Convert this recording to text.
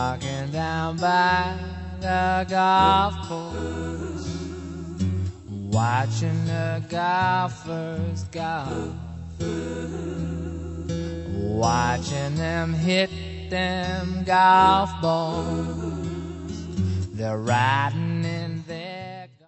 walking down by the golf course, watching the golfers golf, watching them hit them golf balls. They're riding